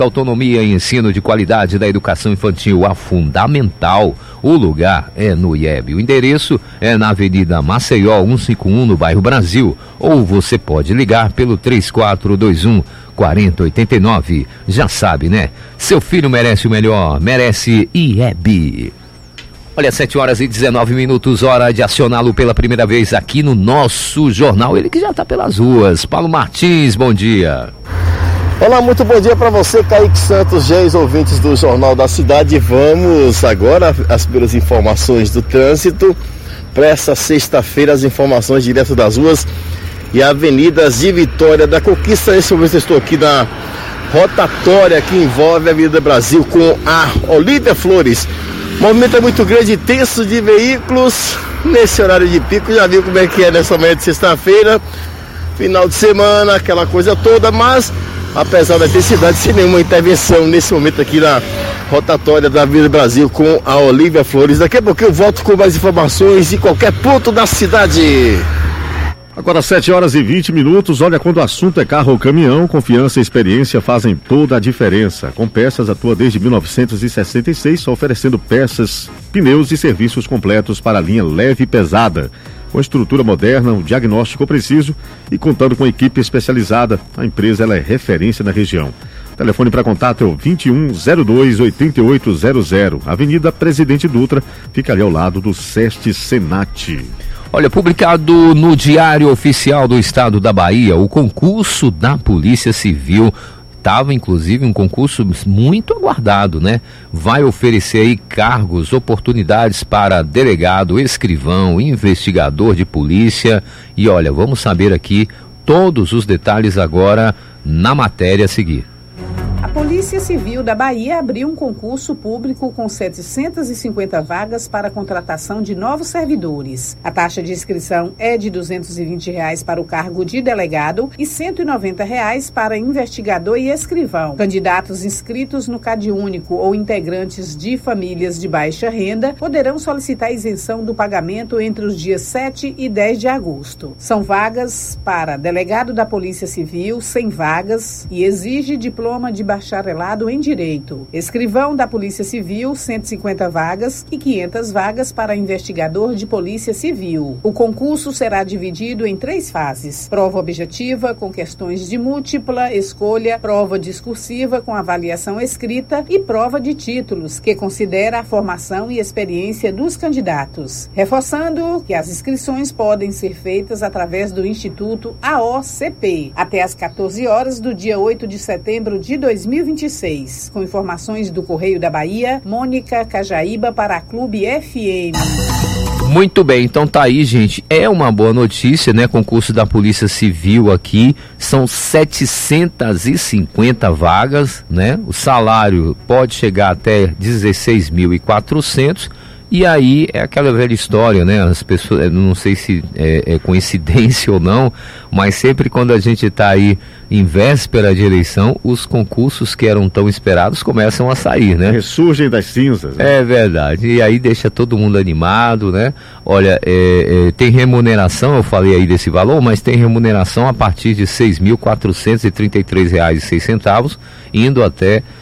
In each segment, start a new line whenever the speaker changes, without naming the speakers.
Autonomia e ensino de qualidade da educação infantil, a fundamental. O lugar é no IEB. O endereço é na Avenida Maceió 151, no bairro Brasil. Ou você pode ligar pelo 3421-4089. Já sabe, né? Seu filho merece o melhor, merece IEB. Olha, 7h19, hora de acioná-lo pela primeira vez aqui no nosso jornal. Ele que já está pelas ruas. Paulo Martins, bom dia.
Olá, muito bom dia para você, Kaique Santos, Geis, ouvintes do Jornal da Cidade. Vamos agora às primeiras informações do trânsito. Para essa sexta-feira, as informações direto das ruas e avenidas de Vitória da Conquista. Nesse momento eu estou aqui na rotatória que envolve a Avenida Brasil com a Olívia Flores. O movimento é muito grande, tenso de veículos nesse horário de pico. Já viu como é que é nessa manhã de sexta-feira, final de semana, aquela coisa toda, mas apesar da intensidade, sem nenhuma intervenção nesse momento aqui na rotatória da Avenida Brasil com a Olívia Flores. Daqui a pouco eu volto com mais informações de qualquer ponto da cidade.
Agora 7h20. Olha, quando o assunto é carro ou caminhão, confiança e experiência fazem toda a diferença. Com Peças atua desde 1966, oferecendo peças, pneus e serviços completos para a linha leve e pesada. Com estrutura moderna, um diagnóstico preciso e contando com equipe especializada, a empresa ela é referência na região. O telefone para contato é o 2102-8800, Avenida Presidente Dutra, fica ali ao lado do SESC Senat.
Olha, publicado no Diário Oficial do Estado da Bahia, o concurso da Polícia Civil. Estava, inclusive, um concurso muito aguardado, né? Vai oferecer aí cargos, oportunidades para delegado, escrivão, investigador de polícia. E olha, vamos saber aqui todos os detalhes agora na matéria a seguir.
A Polícia Civil da Bahia abriu um concurso público com 750 vagas para a contratação de novos servidores. A taxa de inscrição é de R$ 220 para o cargo de delegado e R$ 190 para investigador e escrivão. Candidatos inscritos no CadÚnico ou integrantes de famílias de baixa renda poderão solicitar isenção do pagamento entre os dias 7 e 10 de agosto. São vagas para delegado da Polícia Civil, 100 vagas, e exige diploma de bacharelado em Direito. Escrivão da Polícia Civil, 150 vagas e 500 vagas para investigador de Polícia Civil. O concurso será dividido em 3 fases: prova objetiva com questões de múltipla escolha, prova discursiva com avaliação escrita e prova de títulos, que considera a formação e experiência dos candidatos. Reforçando que as inscrições podem ser feitas através do Instituto AOCP até às 14 horas do dia 8 de setembro de 2026. Com informações do Correio da Bahia, Mônica Cajaíba para a Clube FM.
Muito bem, então tá aí, gente, é uma boa notícia, né? Concurso da Polícia Civil aqui, são 750 vagas, né? O salário pode chegar até 16.400. E aí é aquela velha história, né? As pessoas, não sei se é coincidência ou não, mas sempre quando a gente está aí em véspera de eleição, os concursos que eram tão esperados começam a sair, né?
Ressurgem das cinzas, né?
É verdade, e aí deixa todo mundo animado, né? Olha, tem remuneração, eu falei aí desse valor, mas tem remuneração a partir de R$ 6.433,06, indo até R$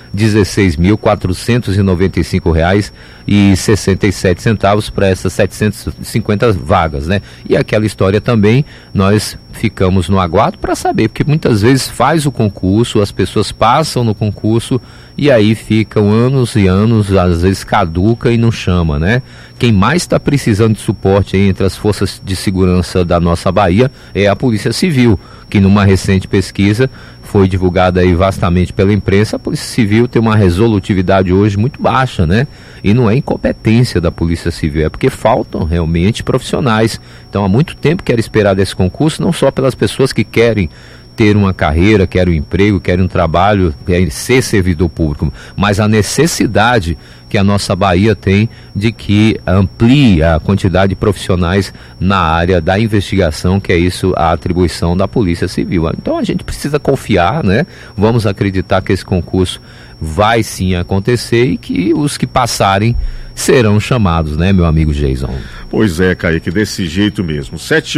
16.495,67 para essas 750 vagas, né? E aquela história também, nós ficamos no aguardo para saber, porque muitas vezes faz o concurso, as pessoas passam no concurso e aí ficam anos e anos, às vezes caduca e não chama, né? Quem mais está precisando de suporte aí entre as forças de segurança da nossa Bahia é a Polícia Civil, que numa recente pesquisa foi divulgada aí vastamente pela imprensa, a Polícia Civil tem uma resolutividade hoje muito baixa, né? E não é incompetência da Polícia Civil, é porque faltam realmente profissionais. Então há muito tempo que era esperado esse concurso, não só pelas pessoas que querem ter uma carreira, querem um emprego, querem um trabalho, querem ser servidor público, mas a necessidade que a nossa Bahia tem de que amplie a quantidade de profissionais na área da investigação, que é isso a atribuição da Polícia Civil. Então a gente precisa confiar, né? Vamos acreditar que esse concurso vai sim acontecer e que os que passarem serão chamados, né, meu amigo Jason?
Pois é, Kaique, desse jeito mesmo.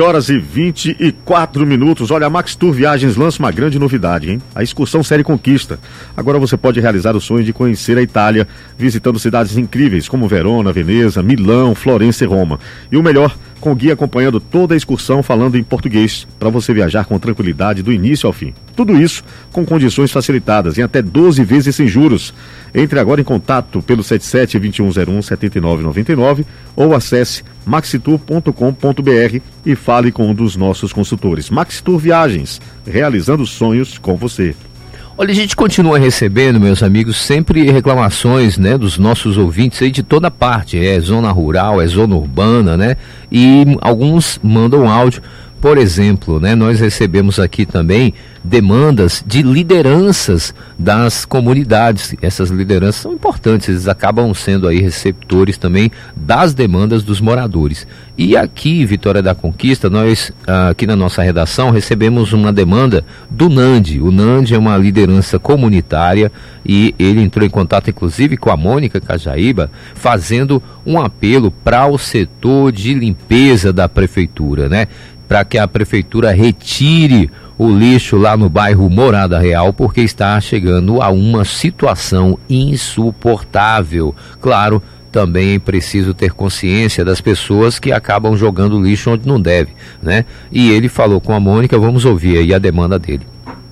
7h24. Olha, a Max Tour Viagens lança uma grande novidade, hein? A excursão Série Conquista. Agora você pode realizar o sonho de conhecer a Itália, visitando cidades incríveis como Verona, Veneza, Milão, Florença e Roma. E o melhor, com guia acompanhando toda a excursão falando em português, para você viajar com tranquilidade do início ao fim. Tudo isso com condições facilitadas, em até 12 vezes sem juros. Entre agora em contato pelo 77-2101-7999 ou acesse maxitour.com.br e fale com um dos nossos consultores. Maxitour Viagens, realizando sonhos com você.
Olha, a gente continua recebendo, meus amigos, sempre reclamações, né, dos nossos ouvintes aí de toda parte, é zona rural, é zona urbana, né, e alguns mandam áudio. Por exemplo, né, nós recebemos aqui também demandas de lideranças das comunidades. Essas lideranças são importantes, eles acabam sendo aí receptores também das demandas dos moradores. E aqui, Vitória da Conquista, nós aqui na nossa redação recebemos uma demanda do Nandi. O Nandi é uma liderança comunitária e ele entrou em contato inclusive com a Mônica Cajaíba, fazendo um apelo para o setor de limpeza da prefeitura, né? Para que a prefeitura retire o lixo lá no bairro Morada Real, porque está chegando a uma situação insuportável. Claro, também é preciso ter consciência das pessoas que acabam jogando lixo onde não deve, né? E ele falou com a Mônica, vamos ouvir aí a demanda dele.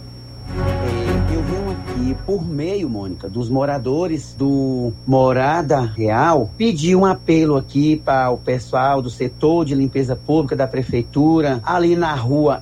Por meio, Mônica, dos moradores do Morada Real, pedi um apelo aqui para o pessoal do setor de limpeza pública da prefeitura, ali na rua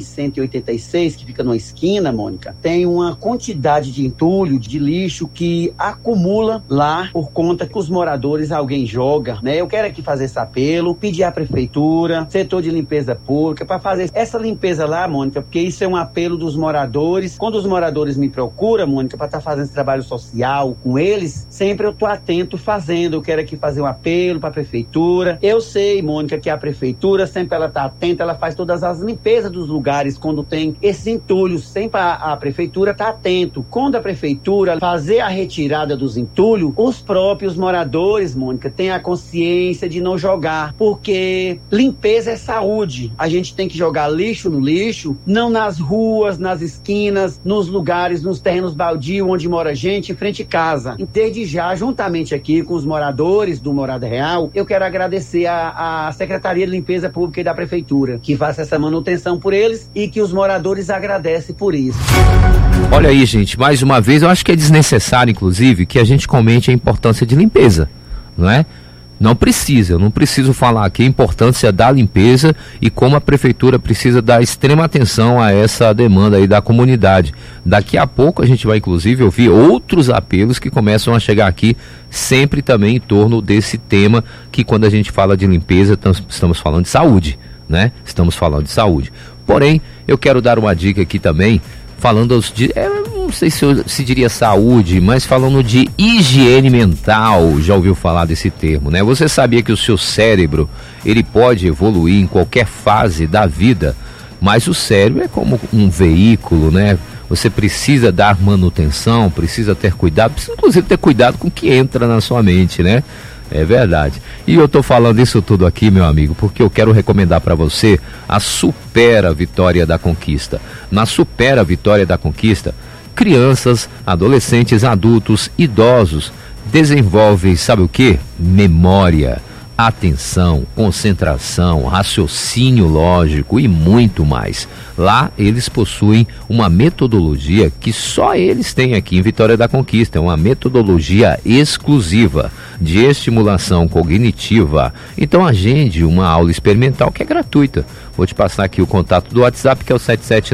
M186, que fica numa esquina, Mônica, tem uma quantidade de entulho, de lixo que acumula lá por conta que os moradores, alguém joga, né? Eu quero aqui fazer esse apelo, pedir à prefeitura, setor de limpeza pública, para fazer essa limpeza lá, Mônica, porque isso é um apelo dos moradores. Quando os moradores me procuram, Mônica, para estar fazendo esse trabalho social com eles, sempre eu estou atento fazendo. Eu quero aqui fazer um apelo para a prefeitura. Eu sei, Mônica, que a prefeitura sempre ela está atenta, ela faz todas as limpezas dos lugares quando tem esses entulhos. Sempre a prefeitura está atento. Quando a prefeitura fazer a retirada dos entulhos, os próprios moradores, Mônica, têm a consciência de não jogar, porque limpeza é saúde. A gente tem que jogar lixo no lixo, não nas ruas, nas esquinas, nos lugares, nos terrenos baldios onde mora gente, em frente à casa. E desde já, juntamente aqui com os moradores do Morada Real, eu quero agradecer a Secretaria de Limpeza Pública e da Prefeitura, que faça essa manutenção por eles e que os moradores agradecem por isso.
Olha aí, gente, mais uma vez, eu acho que é desnecessário, inclusive, que a gente comente a importância de limpeza, não é? Não precisa, eu não preciso falar aqui a importância da limpeza e como a prefeitura precisa dar extrema atenção a essa demanda aí da comunidade. Daqui a pouco a gente vai inclusive ouvir outros apelos que começam a chegar aqui, sempre também em torno desse tema, que quando a gente fala de limpeza, estamos falando de saúde, né? Estamos falando de saúde. Porém, eu quero dar uma dica aqui também, falando de... não sei se diria saúde, mas falando de higiene mental. Já ouviu falar desse termo, né? Você sabia que o seu cérebro, ele pode evoluir em qualquer fase da vida, mas o cérebro é como um veículo, né? Você precisa dar manutenção, precisa ter cuidado, precisa inclusive ter cuidado com o que entra na sua mente, né? É verdade. E eu tô falando isso tudo aqui, meu amigo, porque eu quero recomendar para você a Supera Vitória da Conquista. Na Supera Vitória da Conquista, crianças, adolescentes, adultos, idosos desenvolvem, sabe o quê? Memória, atenção, concentração, raciocínio lógico e muito mais. Lá eles possuem uma metodologia que só eles têm aqui em Vitória da Conquista, é uma metodologia exclusiva de estimulação cognitiva. Então agende uma aula experimental que é gratuita. Vou te passar aqui o contato do WhatsApp, que é o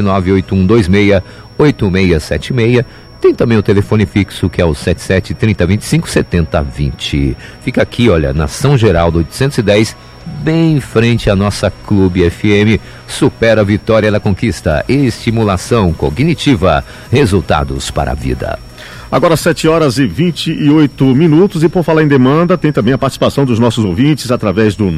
77981268676. Tem também o telefone fixo, que é o 77-3025-7020. Fica aqui, olha, na São Geraldo 810, bem em frente à nossa Clube FM. Supera Vitória da Conquista. Estimulação cognitiva. Resultados para a vida.
Agora 7h28 e por falar em demanda, tem também a participação dos nossos ouvintes através do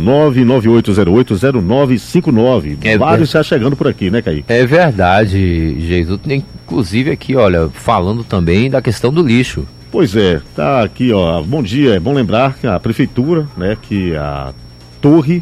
998080959. Vários já chegando por aqui, né, Kaique?
É verdade, Jesus. Inclusive aqui, olha, falando também da questão do lixo.
Pois é, tá aqui, ó, bom dia, é bom lembrar que a prefeitura, né, que a torre...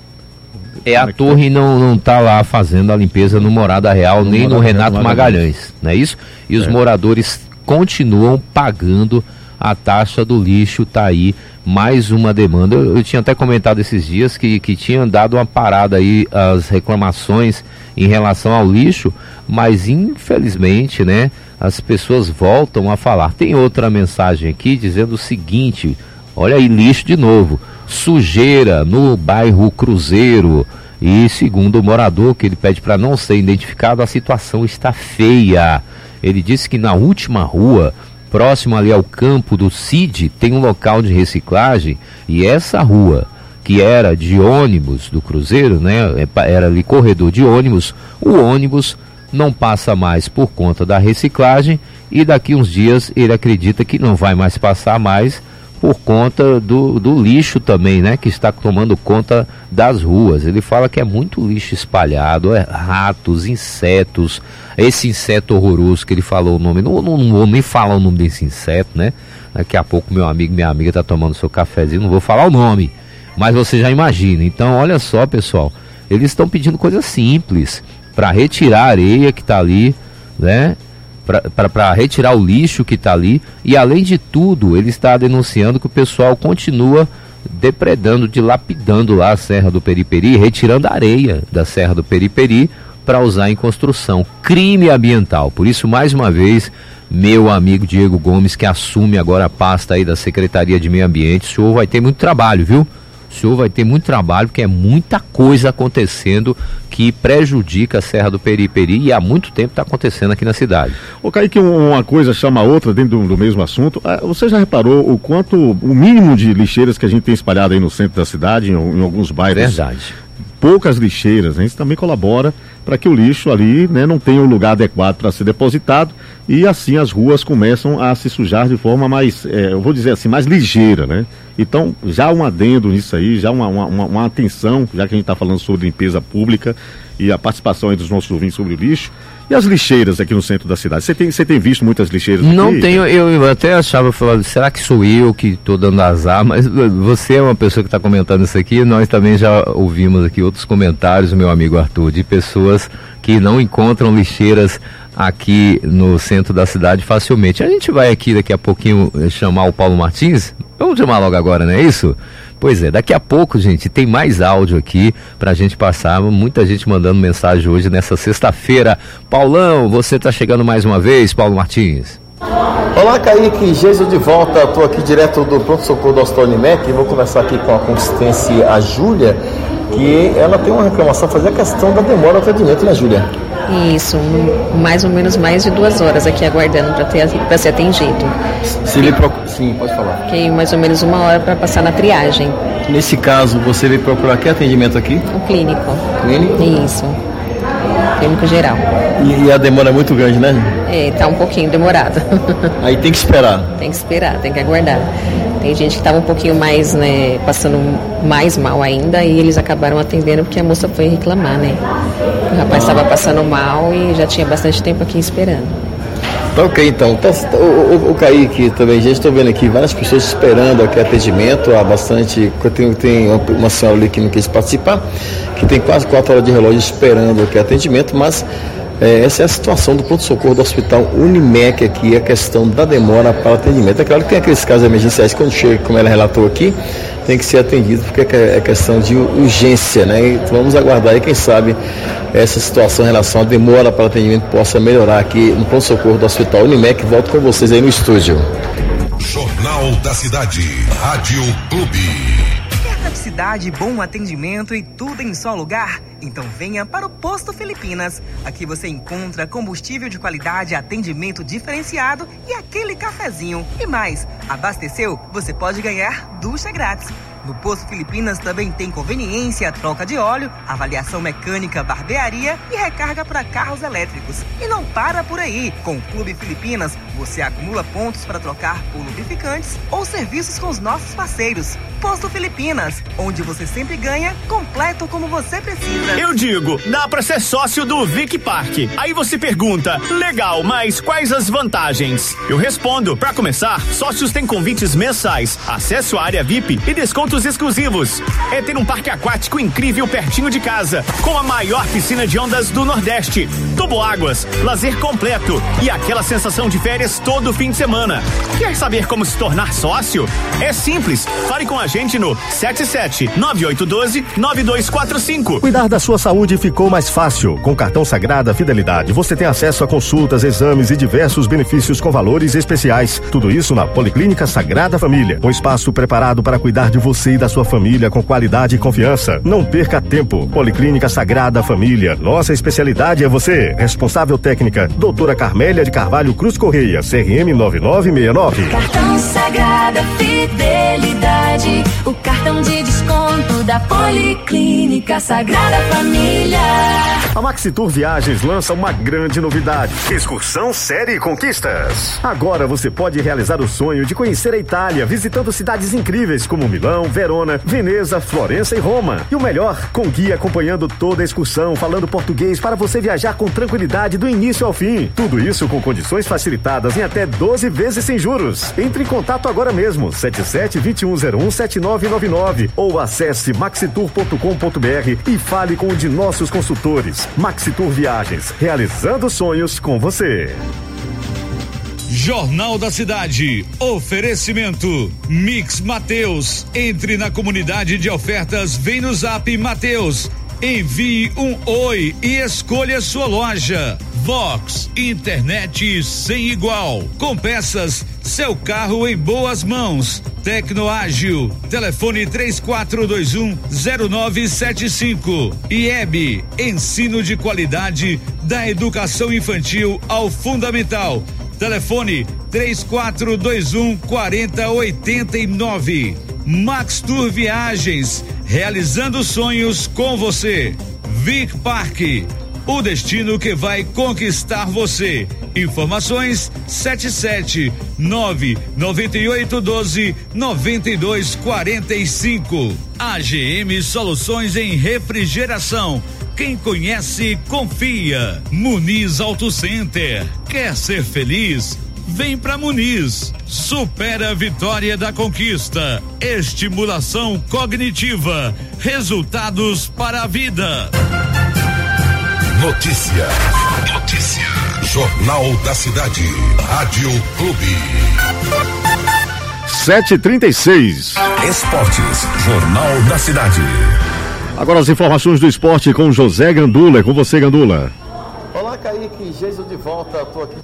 A torre não tá lá fazendo a limpeza no Morada Real, nem no Renato Magalhães, não é isso? E os moradores continuam pagando a taxa do lixo, tá aí mais uma demanda. Eu tinha até comentado esses dias que tinham dado uma parada aí as reclamações em relação ao lixo, mas infelizmente, né, as pessoas voltam a falar. Tem outra mensagem aqui dizendo o seguinte, olha aí, lixo de novo, sujeira no bairro Cruzeiro, e segundo o morador, que ele pede para não ser identificado, a situação está feia. Ele disse que na última rua, próximo ali ao campo do CID, tem um local de reciclagem, e essa rua, que era de ônibus do Cruzeiro, né, era ali corredor de ônibus, o ônibus não passa mais por conta da reciclagem, e daqui uns dias ele acredita que não vai mais passar mais por conta do lixo também, né, que está tomando conta das ruas. Ele fala que é muito lixo espalhado, ratos, insetos, esse inseto horroroso que ele falou o nome, não vou nem falar o nome desse inseto, né, daqui a pouco meu amigo, minha amiga está tomando seu cafezinho, não vou falar o nome, mas você já imagina. Então olha só, pessoal, eles estão pedindo coisa simples, para retirar a areia que está ali, né, para retirar o lixo que está ali, e além de tudo, ele está denunciando que o pessoal continua depredando, dilapidando lá a Serra do Periperi, retirando a areia da Serra do Periperi para usar em construção. Crime ambiental. Por isso, mais uma vez, meu amigo Diego Gomes, que assume agora a pasta aí da Secretaria de Meio Ambiente, o senhor vai ter muito trabalho, viu? O senhor vai ter muito trabalho, porque é muita coisa acontecendo que prejudica a Serra do Periperi, e há muito tempo está acontecendo aqui na cidade.
Ô Kaique, uma coisa chama a outra dentro do mesmo assunto. Você já reparou o quanto, o mínimo de lixeiras que a gente tem espalhado aí no centro da cidade, em alguns bairros?
Verdade.
Poucas lixeiras, né? Isso também colabora para que o lixo ali, né, não tenha um lugar adequado para ser depositado, e assim as ruas começam a se sujar de forma mais, eu vou dizer assim, mais ligeira, né? Então, já um adendo nisso aí, já uma atenção, já que a gente está falando sobre limpeza pública e a participação aí dos nossos ouvintes sobre o lixo. E as lixeiras aqui no centro da cidade? Você tem visto muitas lixeiras aqui?
Não tenho, eu até achava, falando, será que sou eu que estou dando azar? Mas você é uma pessoa que está comentando isso aqui, nós também já ouvimos aqui outros comentários, meu amigo Arthur, de pessoas que não encontram lixeiras aqui no centro da cidade facilmente. A gente vai aqui daqui a pouquinho chamar o Paulo Martins, vamos chamar logo agora, não é isso? Pois é, daqui a pouco, gente, tem mais áudio aqui pra gente passar, muita gente mandando mensagem hoje nessa sexta-feira. Paulão, você tá chegando mais uma vez, Paulo Martins.
Olá, Kaique, Jesus de volta, estou aqui direto do pronto-socorro do Hospital Unimec, e vou conversar aqui com a consistência, a Júlia, que ela tem uma reclamação, fazer a questão da demora do atendimento, né, Júlia?
Isso, mais ou menos mais de 2 horas aqui aguardando para ser atendido.
Sim, pode falar.
Fiquei mais ou menos 1 hora para passar na triagem.
Nesse caso, você veio procurar que atendimento aqui?
O clínico.
Clínico?
Isso. Clínico geral.
E a demora é muito grande, né?
Tá um pouquinho demorado.
Aí tem que esperar.
Tem que esperar, tem que aguardar. Tem gente que estava um pouquinho mais, né, passando mais mal ainda, e eles acabaram atendendo porque a moça foi reclamar, né? O rapaz estava passando mal e já tinha bastante tempo aqui esperando.
Tá ok, então. O Kaique também, já estou vendo aqui várias pessoas esperando aqui atendimento, há bastante. Tem uma senhora ali que não quis participar, que tem quase 4 horas de relógio esperando aqui atendimento, mas essa é a situação do pronto-socorro do Hospital Unimec aqui, a questão da demora para atendimento. É claro que tem aqueles casos emergenciais, quando chega, como ela relatou aqui, tem que ser atendido, porque é questão de urgência, né? Então vamos aguardar aí, quem sabe essa situação em relação à demora para atendimento possa melhorar aqui no pronto-socorro do Hospital Unimec. Volto com vocês aí no estúdio.
Jornal da Cidade, Rádio Clube.
Praticidade, bom atendimento e tudo em só lugar? Então venha para o Posto Filipinas. Aqui você encontra combustível de qualidade, atendimento diferenciado e aquele cafezinho. E mais, abasteceu? Você pode ganhar ducha grátis. No Posto Filipinas também tem conveniência, troca de óleo, avaliação mecânica, barbearia e recarga para carros elétricos. E não para por aí. Com o Clube Filipinas, Você acumula pontos para trocar por lubrificantes ou serviços com os nossos parceiros. Posto Filipinas, onde você sempre ganha, completo como você precisa.
Eu digo, dá pra ser sócio do Vic Park. Aí você pergunta, legal, mas quais as vantagens? Eu respondo, pra começar, sócios têm convites mensais, acesso à área VIP e descontos exclusivos. É ter um parque aquático incrível pertinho de casa, com a maior piscina de ondas do Nordeste, toboáguas, lazer completo e aquela sensação de férias todo fim de semana. Quer saber como se tornar sócio? É simples, fale com a gente no 77-9812-9245.
Cuidar da sua saúde ficou mais fácil. Com o cartão Sagrada Fidelidade, você tem acesso a consultas, exames e diversos benefícios com valores especiais. Tudo isso na Policlínica Sagrada Família. Um espaço preparado para cuidar de você e da sua família com qualidade e confiança. Não perca tempo. Policlínica Sagrada Família. Nossa especialidade é você. Responsável técnica, doutora Carmélia de Carvalho Cruz Correia, CRM 9969.
Cartão Sagrada Fidelidade, o cartão de desconto da Policlínica Sagrada Família.
A Maxitur Viagens lança uma grande novidade: Excursão Série Conquistas. Agora você pode realizar o sonho de conhecer a Itália, visitando cidades incríveis como Milão, Verona, Veneza, Florença e Roma. E o melhor, com guia acompanhando toda a excursão, falando português para você viajar com tranquilidade do início ao fim. Tudo isso com condições facilitadas em até 12 vezes sem juros. Entre em contato agora mesmo, 77-2101-7999 ou acesse maxitur.com.br e fale com um de nossos consultores. Maxitur Viagens, realizando sonhos com você.
Jornal da Cidade, oferecimento Mix Mateus. Entre na comunidade de ofertas, vem no Zap Mateus. Envie um oi e escolha sua loja. Vox, internet sem igual. Com peças, seu carro em boas mãos. Tecnoágil, telefone 3421-0975. IEB, ensino de qualidade da educação infantil ao fundamental. Telefone 3421-4089. Max Tour Viagens, realizando sonhos com você. Vic Park, o destino que vai conquistar você. Informações 7799812-9245. AGM Soluções em Refrigeração. Quem conhece, confia. Muniz Auto Center. Quer ser feliz? Vem pra Muniz. Supera a vitória da conquista. Estimulação cognitiva. Resultados para a vida.
Notícia. Jornal da Cidade. Rádio Clube.
7h36.
Esportes. Jornal da Cidade.
Agora as informações do esporte com José Gandula. É com você, Gandula.
Olá, Kaique. Jesus de volta. Tô aqui.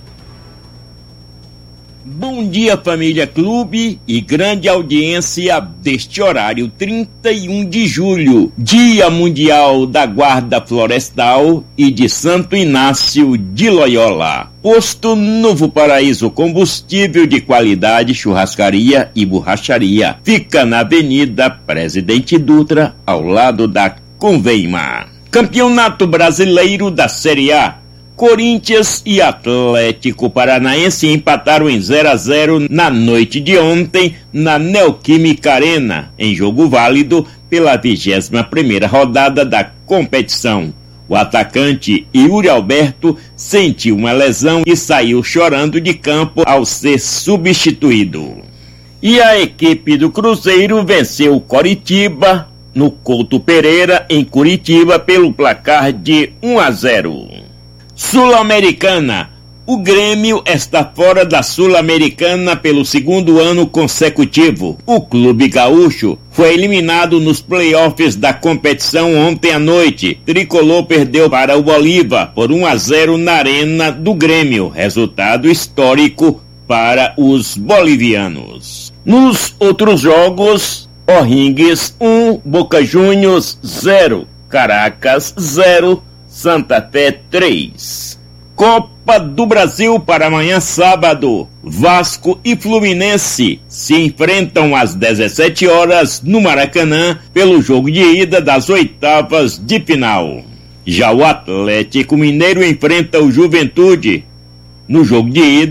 Bom dia, família Clube e grande audiência deste horário, 31 de julho, Dia Mundial da Guarda Florestal e de Santo Inácio de Loyola. Posto Novo Paraíso, combustível de qualidade, churrascaria e borracharia. Fica na Avenida Presidente Dutra, ao lado da Conveima. Campeonato Brasileiro da Série A. Corinthians e Atlético Paranaense empataram em 0-0 na noite de ontem na Neoquímica Arena, em jogo válido pela 21ª rodada da competição. O atacante Yuri Alberto sentiu uma lesão e saiu chorando de campo ao ser substituído. E a equipe do Cruzeiro venceu o Coritiba no Couto Pereira, em Curitiba, pelo placar de 1-0. Sul-Americana. O Grêmio está fora da Sul-Americana pelo segundo ano consecutivo. O clube gaúcho foi eliminado nos playoffs da competição ontem à noite. Tricolor perdeu para o Bolívar por 1-0 na Arena do Grêmio. Resultado histórico para os bolivianos. Nos outros jogos, O'Higgins 1, Boca Juniors 0, Caracas 0, Santa Fé 3. Copa do Brasil para amanhã sábado. Vasco e Fluminense se enfrentam às 17 horas no Maracanã pelo jogo de ida das oitavas de final. Já o Atlético Mineiro enfrenta o Juventude no jogo de ida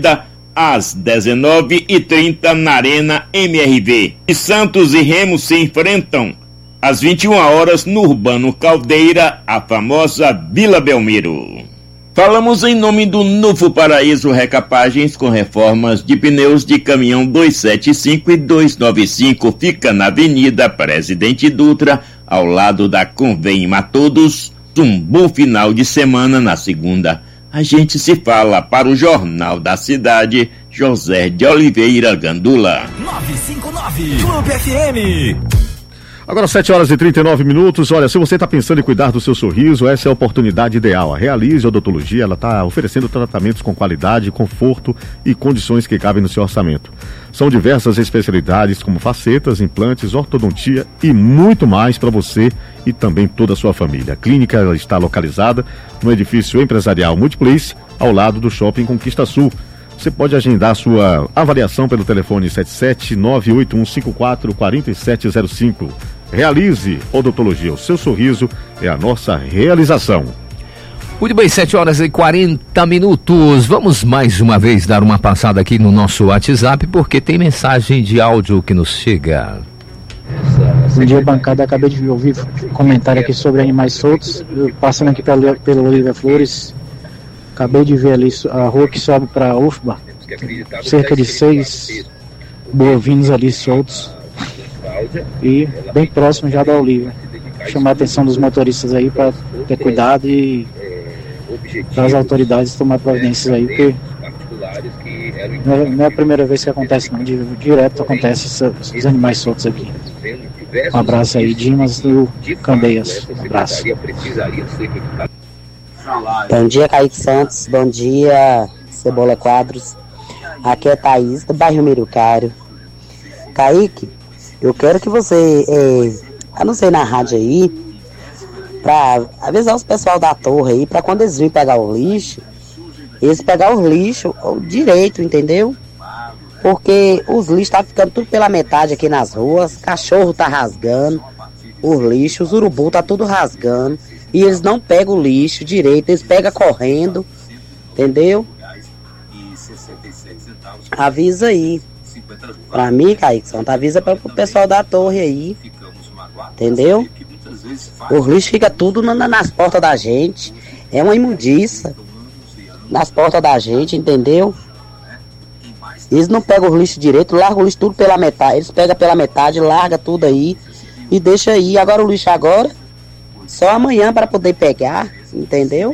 às 19h30 na Arena MRV. E Santos e Remo se enfrentam às 21 horas no Urbano Caldeira, a famosa Vila Belmiro. Falamos em nome do Novo Paraíso Recapagens com reformas de pneus de caminhão 275 e 295. Fica na Avenida Presidente Dutra, ao lado da Convém a Todos. Um bom final de semana. Na segunda, a gente se fala para o Jornal da Cidade. José de Oliveira Gandula.
959 Clube FM.
Agora 7h39. Olha, se você está pensando em cuidar do seu sorriso, essa é a oportunidade ideal. A Realize Odontologia, ela está oferecendo tratamentos com qualidade, conforto e condições que cabem no seu orçamento. São diversas especialidades como facetas, implantes, ortodontia e muito mais para você e também toda a sua família. A clínica ela está localizada no edifício empresarial Multiplace, ao lado do Shopping Conquista Sul. Você pode agendar sua avaliação pelo telefone 77-98154-4705. Realize Odontologia, o seu sorriso é a nossa realização.
Muito bem, 7h40. Vamos mais uma vez dar uma passada aqui no nosso WhatsApp, porque tem mensagem de áudio que nos chega.
Bom dia, bancada. Acabei de ouvir comentário aqui sobre animais soltos. Eu, passando aqui pelo Olívia Flores, acabei de ver ali a rua que sobe para UFBA, cerca de 6 bovinos ali soltos e bem próximo já da Olívia. Chamar a atenção dos motoristas aí para ter cuidado e para as autoridades tomar providências aí, porque não é a primeira vez que acontece não, direto acontece esses animais soltos aqui. Um abraço aí, Dimas do Candeias. Um abraço.
Bom dia, Kaique Santos. Bom dia, Cebola Quadros. Aqui é Thaís, do bairro Mirucário. Kaique, eu quero que você anuncie na rádio aí, pra avisar os pessoal da torre aí, pra quando eles virem pegar o lixo, eles pegar os lixos direito, entendeu? Porque os lixos tá ficando tudo pela metade aqui nas ruas, cachorro tá rasgando os lixos, os urubu tá tudo rasgando. E eles não pegam o lixo direito, eles pegam correndo, entendeu? Avisa aí. Pra mim, Kaique Santos, avisa para o pessoal da torre aí, entendeu? O lixo fica tudo nas portas da gente, é uma imundiça nas portas da gente, entendeu? Eles não pegam o lixo direito, largam o lixo tudo pela metade, eles pegam pela metade, larga tudo aí e deixa aí. Agora o lixo agora só amanhã para poder pegar, entendeu?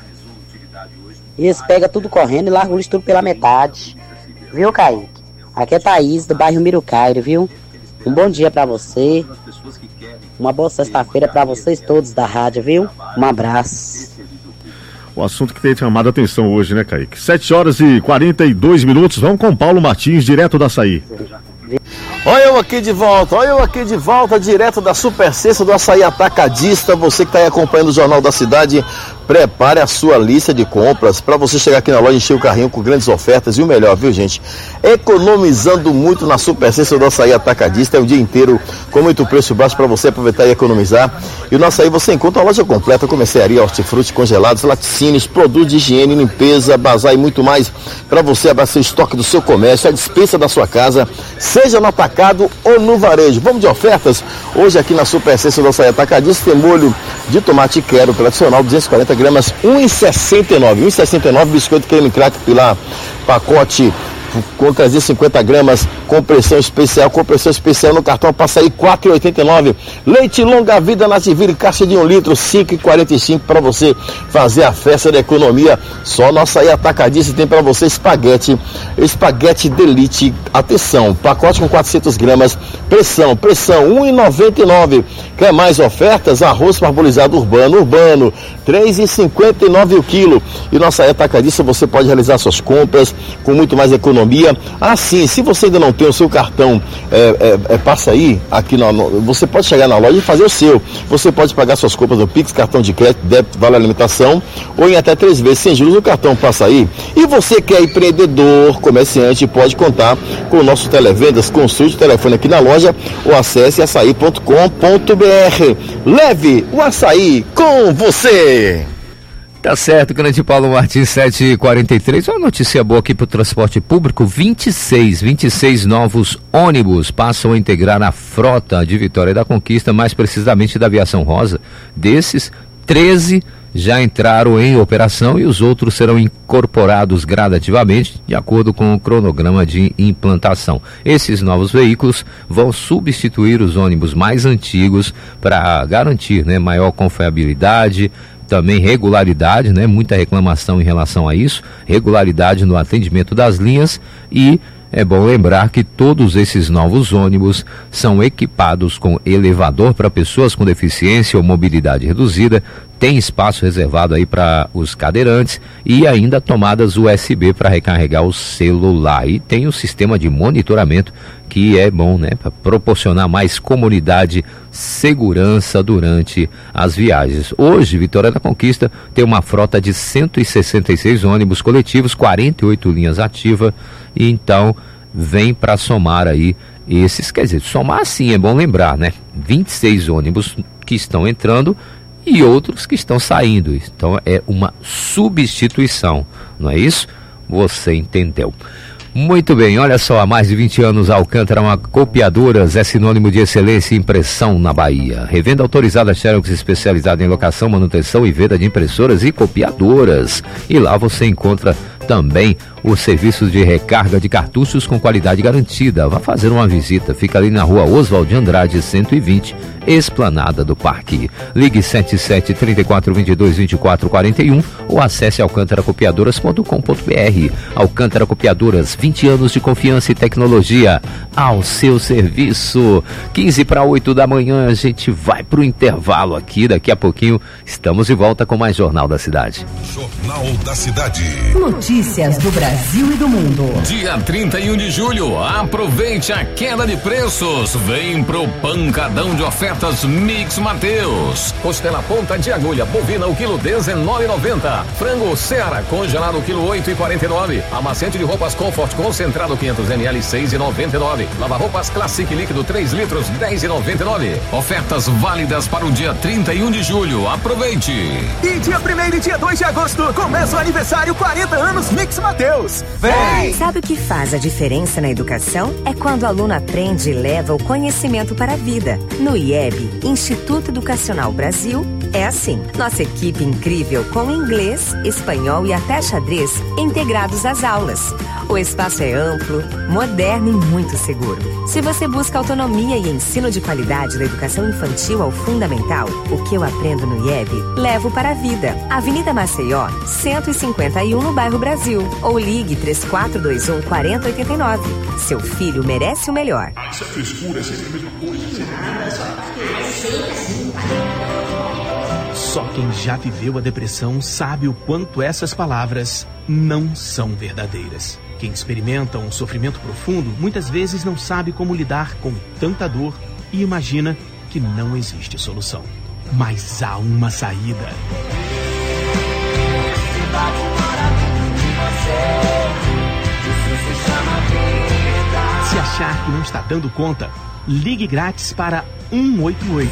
E eles pegam tudo correndo e largam o lixo tudo pela metade. Viu, Kaique? Aqui é Thaís, do bairro Mirucairo, viu? Um bom dia para você. Uma boa sexta-feira para vocês todos da rádio, viu? Um abraço.
O assunto que tem chamado a atenção hoje, né, Kaique? 7h42. Vamos com Paulo Martins, direto do Açaí.
Olha eu aqui de volta, direto da Super Sexta do Açaí Atacadista. Você que está aí acompanhando o Jornal da Cidade, prepare a sua lista de compras para você chegar aqui na loja e encher o carrinho com grandes ofertas. E o melhor, viu, gente? Economizando muito na Super Sexta do Açaí Atacadista. É o dia inteiro com muito preço baixo para você aproveitar e economizar. E no Açaí você encontra uma loja completa com mercearia, hortifruti, congelados, laticínios, produtos de higiene, limpeza, bazar e muito mais para você abastecer o estoque do seu comércio, a despensa da sua casa, seja no atacado ou no varejo. Vamos de ofertas? Hoje aqui na Super Sexta do Açaí Atacadista tem molho de tomate quero tradicional, 240 gramas, R$ 1,69. Biscoito creme crack pilar, pacote com 350 gramas, com pressão especial no cartão passa aí R$ 4,89. Leite longa vida Nativire, caixa de 1 litro, R$ 5,45 para você fazer a festa da economia. Só nossa aí Atacadista tem para você espaguete Delite, atenção, pacote com 400 gramas, pressão, R$ 1,99. Quer mais ofertas? Arroz parbolizado urbano, R$ 3,59 o quilo. E nossa Atacadista você pode realizar suas compras com muito mais economia. Assim, se você ainda não tem o seu cartão passa aí, aqui você pode chegar na loja e fazer o seu. Você pode pagar suas compras no Pix, cartão de crédito, débito, vale alimentação, ou em até 3 vezes sem juros no cartão passa aí. E você que é empreendedor, comerciante, pode contar com o nosso Televendas. Consulte o telefone aqui na loja ou acesse açaí.com.br. Leve o açaí com você.
Tá certo, grande Paulo Martins, 7h43. Uma notícia boa aqui para o transporte público: 26 novos ônibus passam a integrar a frota de Vitória da Conquista, mais precisamente da Aviação Rosa. Desses, 13 já entraram em operação e os outros serão incorporados gradativamente, de acordo com o cronograma de implantação. Esses novos veículos vão substituir os ônibus mais antigos para garantir, né, maior confiabilidade, também regularidade, né? Muita reclamação em relação a isso, regularidade no atendimento das linhas. E é bom lembrar que todos esses novos ônibus são equipados com elevador para pessoas com deficiência ou mobilidade reduzida, tem espaço reservado aí para os cadeirantes e ainda tomadas USB para recarregar o celular. E tem o sistema de monitoramento, que é bom, né, para proporcionar mais comodidade, segurança durante as viagens. Hoje, Vitória da Conquista tem uma frota de 166 ônibus coletivos, 48 linhas ativas, e então vem para somar aí esses, quer dizer, somar sim, é bom lembrar, né? 26 ônibus que estão entrando e outros que estão saindo. Então é uma substituição, não é isso? Você entendeu. Muito bem, olha só, há mais de 20 anos a Alcântara Copiadoras é sinônimo de excelência em impressão na Bahia. Revenda autorizada Xerox, especializada em locação, manutenção e venda de impressoras e copiadoras. E lá você encontra também os serviços de recarga de cartuchos com qualidade garantida. Vá fazer uma visita, fica ali na rua Oswald de Andrade 120, Esplanada do Parque. Ligue 77-3422-2441 ou acesse alcantaracopiadoras.com.br. Alcântara Copiadoras, 20 anos de confiança e tecnologia ao seu serviço. 7:45 da manhã, a gente vai para o intervalo aqui. Daqui a pouquinho estamos de volta com mais Jornal da Cidade.
Jornal da Cidade.
Notícias do Brasil e do mundo.
Dia 31 de julho, aproveite a queda de preços. Vem pro pancadão de ofertas Mix Mateus. Costela ponta de agulha bovina, o quilo R$19,90. Frango Seara congelado, o quilo R$8,49. Amaciante de roupas Comfort concentrado 500 ml, R$6,99. Lava-roupas Classic líquido 3 litros, R$10,99. Ofertas válidas para o dia 31 de julho. Aproveite.
E dia 1º e dia 2 de agosto começa o aniversário 40 anos Mix Mateus. Vem!
Sabe o que faz a diferença na educação? É quando o aluno aprende e leva o conhecimento para a vida. No IEB, Instituto Educacional Brasil, é assim. Nossa equipe incrível com inglês, espanhol e até xadrez integrados às aulas. O espaço é amplo, moderno e muito seguro. Se você busca autonomia e ensino de qualidade da educação infantil ao fundamental, o que eu aprendo no IEB, levo para a vida. Avenida Maceió, 151 no bairro Brasil. Ou ligue 3421-4089. Seu filho merece o melhor.
Isso é frescura, é sempre a mesma coisa.
Só quem já viveu a depressão sabe o quanto essas palavras não são verdadeiras. Quem experimenta um sofrimento profundo muitas vezes não sabe como lidar com tanta dor e imagina que não existe solução. Mas há uma saída. Se achar que não está dando conta, ligue grátis para 188.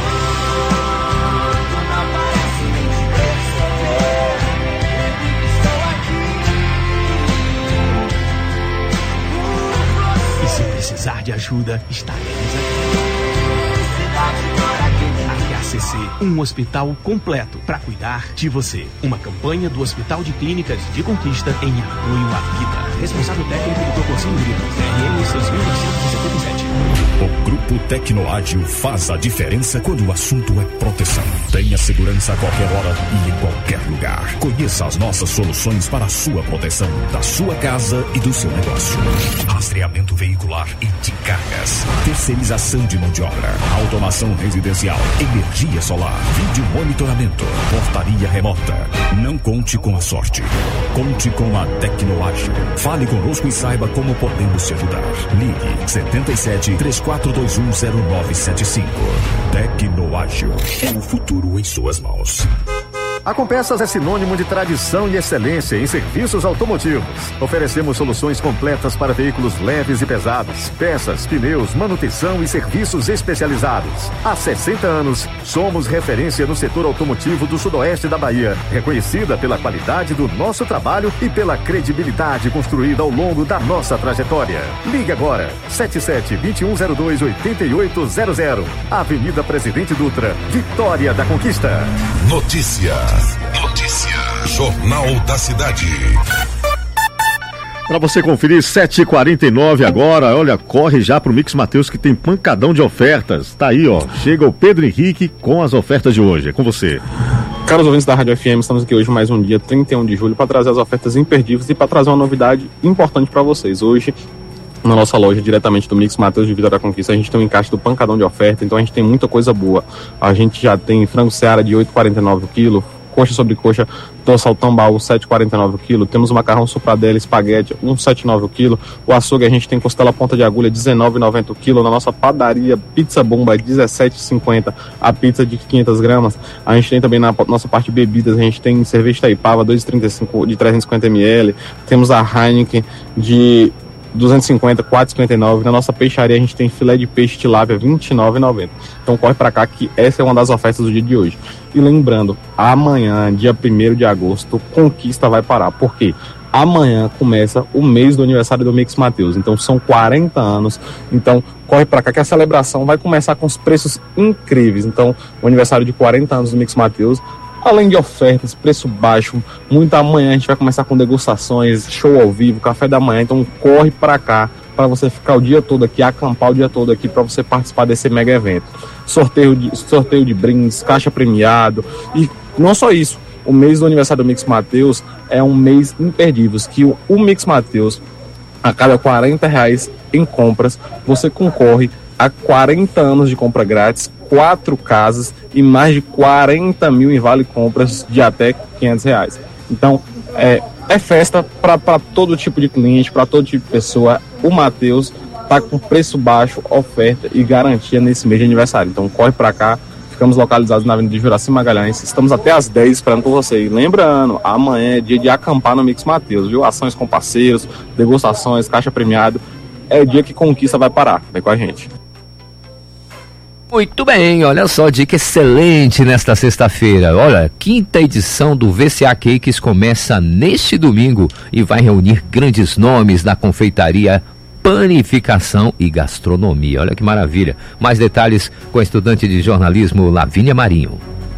E se precisar de ajuda, estaremos aqui. HCC, um hospital completo para cuidar de você. Uma campanha do Hospital de Clínicas de Conquista em apoio à vida. Responsável técnico do Proporcinho Grito, RN 6977.
O Grupo Tecnoágil faz a diferença quando o assunto é proteção. Tenha segurança a qualquer hora e em qualquer lugar. Conheça as nossas soluções para a sua proteção, da sua casa e do seu negócio. Rastreamento veicular e de cargas. Terceirização de mão de obra. Automação residencial. Energia solar. Vídeo monitoramento. Portaria remota. Não conte com a sorte. Conte com a Tecnoágil. Fale conosco e saiba como podemos te ajudar. Ligue 77-3421-0975. Tecnoágil. É o futuro em suas mãos.
A Compeças é sinônimo de tradição e excelência em serviços automotivos. Oferecemos soluções completas para veículos leves e pesados, peças, pneus, manutenção e serviços especializados. Há 60 anos, somos referência no setor automotivo do sudoeste da Bahia, reconhecida pela qualidade do nosso trabalho e pela credibilidade construída ao longo da nossa trajetória. Ligue agora, 77-2102-8800. Avenida Presidente Dutra, Vitória da Conquista.
Notícia. Jornal da Cidade.
Para você conferir, 7h49 agora. Olha, corre já pro Mix Mateus que tem pancadão de ofertas. Tá aí, ó. Chega o Pedro Henrique com as ofertas de hoje. É com você.
Caros ouvintes da Rádio FM, estamos aqui hoje mais um dia, 31 de julho, para trazer as ofertas imperdíveis e para trazer uma novidade importante para vocês. Hoje, na nossa loja, diretamente do Mix Mateus de Vitória da Conquista, a gente tem um encaixe do pancadão de oferta, então a gente tem muita coisa boa. A gente já tem frango Seara de 8,49 o quilo, coxa sobre coxa do saltão baú 7,49 o quilo, temos o macarrão supradela espaguete 1,79 o quilo, o açougue a gente tem costela ponta de agulha 19,90 o quilo, na nossa padaria pizza bomba 17,50 a pizza de 500 gramas, a gente tem também na nossa parte de bebidas, a gente tem cerveja Itaipava 2,35 de 350 ml, temos a Heineken de 250, 4,59. Na nossa peixaria a gente tem filé de peixe tilápia 29,90. Então corre pra cá que essa é uma das ofertas do dia de hoje. E lembrando, amanhã, dia 1º de agosto, Conquista vai parar. Por quê? Amanhã começa o mês do aniversário do Mix Mateus. Então são 40 anos. Então corre pra cá que a celebração vai começar com os preços incríveis. Então o aniversário de 40 anos do Mix Mateus, além de ofertas, preço baixo, muito amanhã a gente vai começar com degustações, show ao vivo, café da manhã, então corre pra cá para você ficar o dia todo aqui, acampar o dia todo aqui para você participar desse mega evento. Sorteio de brindes, caixa premiado e não só isso, o mês do aniversário do Mix Mateus é um mês imperdível, que o Mix Mateus, a cada R$40 em compras, você concorre a 40 anos de compra grátis, 4 casas e mais de 40 mil em vale compras de até R$500. Então, é festa para todo tipo de cliente, para todo tipo de pessoa. O Mateus tá com preço baixo, oferta e garantia nesse mês de aniversário. Então, corre para cá. Ficamos localizados na Avenida Juraci Magalhães. Estamos até às 10 esperando por você. E lembrando, amanhã é dia de acampar no Mix Mateus, viu? Ações com parceiros, degustações, caixa premiado. É o dia que Conquista vai parar. Vem com a gente.
Muito bem, olha só, dica excelente nesta sexta-feira. Olha, 5ª edição do VCA Cakes começa neste domingo e vai reunir grandes nomes da confeitaria, panificação e gastronomia. Olha que maravilha. Mais detalhes com a estudante de jornalismo Lavínia Marinho.